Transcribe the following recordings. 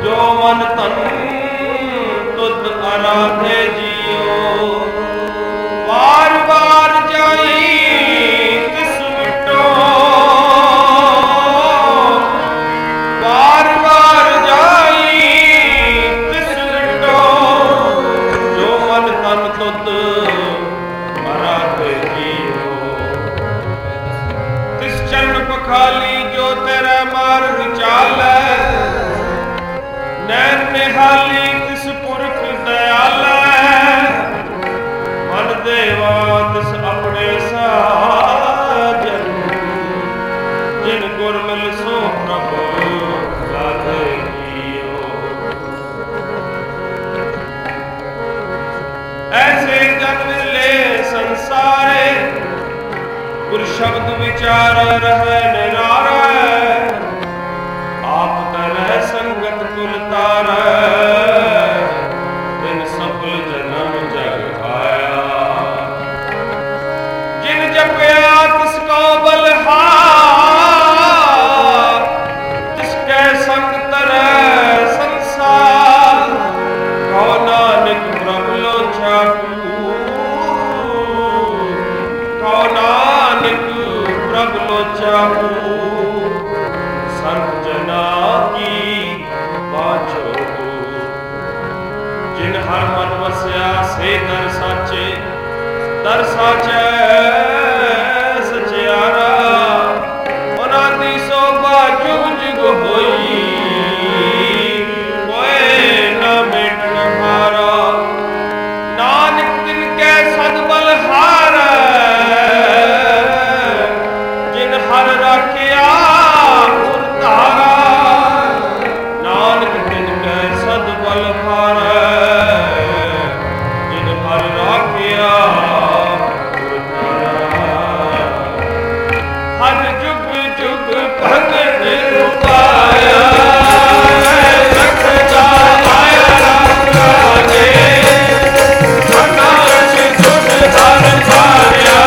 ਜੋ ਮਨ ਤਨ ਤੁਧ ਅਰਾਧੇ ਜੀਓ। ਵਾਰ ਵਾਰ ਜਾਈ ਤਿਸ ਮਿਟੋ, ਵਾਰ ਵਾਰ ਜਾਈ ਤਿਸ ਮਿਟੋ। ਜੋ ਮਨ ਤਨ ਤੁਧ ਅਰਾਧੇ ਜੀਓ। ਤਿਸ ਚਰਨ ਪਖਾਲੀ ਜੋ ਤੇਰਾ ਮਾਰਗ ਚਾਲੈ। ਨੈਣ ਨਿਹਾਲੀ ਤਿਸ ਪੁਰਖ ਦਇਆਲੈ। ਮਨ ਦੇਵਾ ਤਿਸ ਆਪਣੇ ਸਾਜਨ। ਜਿਨ ਗੁਰ ਮਿਲ ਸੋ ਪ੍ਰਭ ਲਾਧੇ ਜੀਓ। ਐਸੇ ਜਨ ਮਿਲੇ ਸੰਸਾਰੇ, ਗੁਰ ਸ਼ਬਦ ਵਿਚਾਰ ਰਹਿ ਨਿਰਾਰੈ। ਆਪ ਕਰੈ ਸੰਗਤ ਕੁਲ ਤਾਰੈ। ਤਿਨ ਸਫਲ ਜਨਮ ਜਗ ਆਇਆ। ਜਿਨ ਜਪਿਆ ਤਿਸ ਕੋ ਬਲਹਾਰ। ਤਿਸ ਕੈ ਸੰਗ ਤਰੈ ਸੰਸਾਰ। ਕਉ ਨਾਨਕ ਪ੍ਰਭ ਲੋਚਾ ਕੂਰ। ਕਉ ਨਾਨਕ ਪ੍ਰਭ ਲੋਚਾ ਕੂਰ। ਸੰਤ ਜਨਾ ਕੀ ਬਾਝੋ। ਜਿਨ ਹਰ ਮਨ ਵਸਿਆ ਸੇ ਦਰ ਸਾਚੇ। ਦਰ ਸਾਚੈ ਸਚਿਆਰਾ। ਉਹਨਾਂ ਦੀ ਸੋਭਾ ਜੁਗ ਜੁਗ ਹੋਈ। ਕੋਇ ਨਾ ਮੇਟਣ ਹਾਰਾ। ਨਾਨਕ ਤਿਨ ਕੈ ਸਦ ਬਲਹਾਰੈ। ਜਿਨ ਹਰ ਰਾਖਿਆ ਨਾਨਕ ਤਿਨ ਕੈ ਸਦ ਬਲਹਾਰੈ। ਜਿਨ ਹਰ ਰਾਖਿਆ ਗੁਰ ਧਾਰੈ। ਹਰ ਜੁਗ ਜੁਗ ਭਗਤ ਰੁਪਾਇਆ। ਰਖਦਾ ਆਇਆ ਰੰਗ ਰਾਜੇ। ਅਨਾਜ ਸੁਨ ਹਰ ਭਾਇਆ।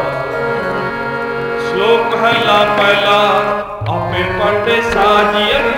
ਪਹਿਲਾ ਆਪੇ ਪੜ੍ਹਦੇ ਸਾਜੀਏ